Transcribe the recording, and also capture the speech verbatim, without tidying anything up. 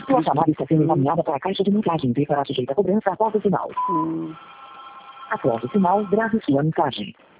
Sua chamada está sendo encaminhada para a caixa de mensagem e será sujeita a cobrança após o sinal. Hum. Após o sinal, grave sua mensagem.